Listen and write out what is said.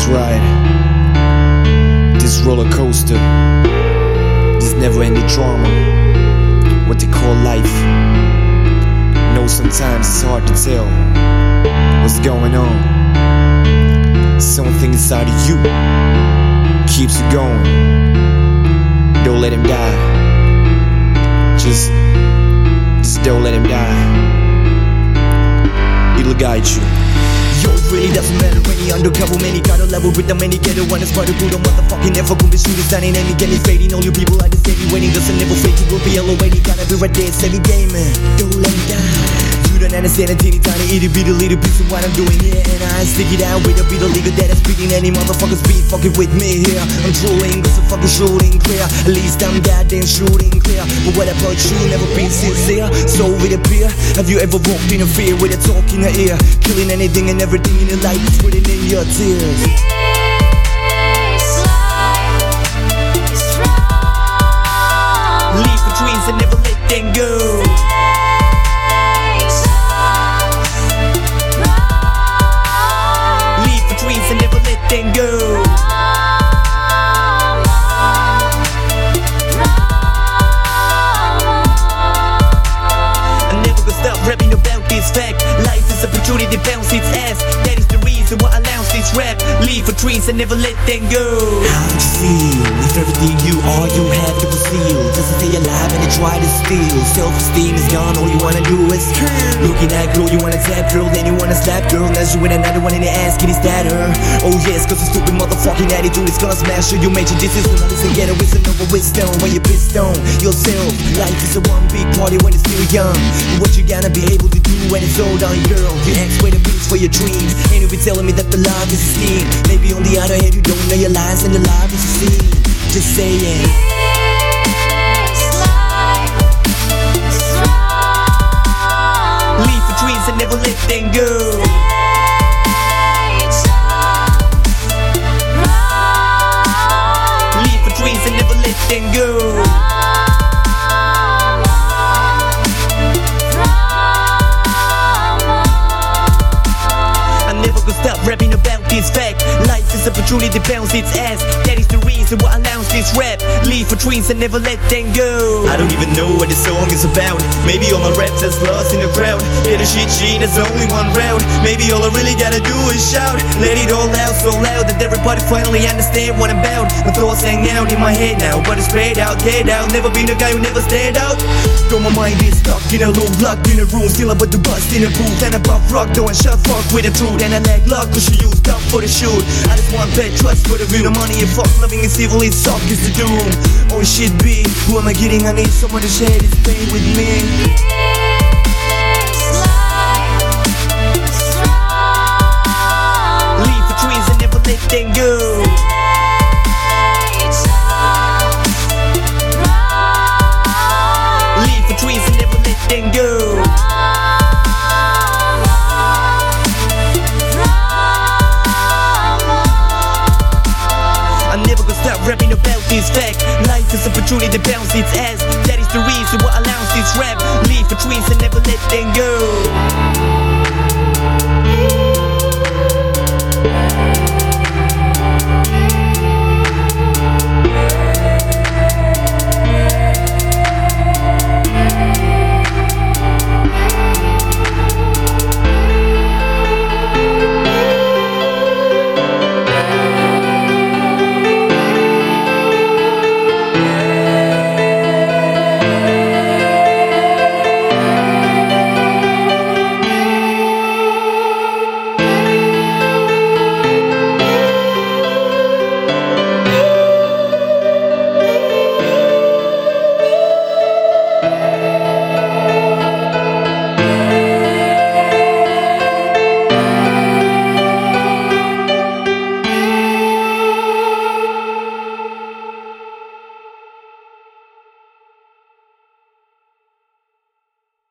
this ride, this roller coaster, this never-ending drama, what they call life. You know, sometimes it's hard to tell what's going on. Something inside of you keeps you going. Don't let him die. Just don't let him die. It'll guide you. Yo, it really doesn't matter any undercover, many got a level with the many get it when it's part of good. Motherfucking never gonna be shooting, standing any get me fading. All you people are just steady waiting, doesn't never fade. You will be elevated, gotta be right there, steady gaming. Don't let me die. You don't understand a teeny tiny itty bitty little piece of what I'm doing here, and I stick it out with a beat of legal that is beating any motherfuckers beat fucking with me here. I'm drooling, cause I'm fucking shooting clear. At least I'm goddamn shooting clear. But what about you? Never been sincere, so it appear. Have you ever walked in a fear with a talk in the ear, killing anything and everything in your life, putting in your tears? Leave the dreams and never let them go. And never let them go. I'm never gonna stop rapping about this fact. Life is opportunity, bounce its ass. That is the reason why I announce this rap. Leave for dreams and never let them go. How would you feel if everything you are you have to conceal? Doesn't stay alive and they try to steal. Self-esteem is gone, all you wanna do is looking at girl, you wanna tap girl, then you wanna slap girl. Now you with another one in the ass, is that her? Oh yes, cause a stupid motherfucking attitude is gonna smash you. You major decisions, and listen, get a wisdom over wisdom. When you're pissed on yourself, life is a one big party when it's still young. What you gonna be able to do when it's all done, girl? You ask for the beats for your dreams, and you be telling me that the love is a scheme. Maybe on the other hand you don't know your lies and the love is a scene. Just saying. Leave for dreams and never let them go. Leave for dreams and never let them go. I'm never gonna stop rapping about this fact. Life is opportunity, bounce its ass. That is the reason why I announce this rap. Leave for dreams and never let them go. I don't even know what this song is about. Maybe all my raps is lost in the crowd. Yeah, the shit sheet is only one round. Maybe all I really gotta do is shout. Let it all out so loud that everybody finally understand what I'm about. My thoughts hang out in my head now, but it's straight out, get out. Never been the guy who never stand out. Though my mind is stuck in a loop, locked in a room, still about to bust in a booth. And above rock, doing shut fuck with the truth. And I lack luck cause she used up for the shoot. I just want bad trust for the real. The money and fuck loving is evil, it's soft is the doom. Oh it should be, who am I kidding? I need someone to share this pain with me.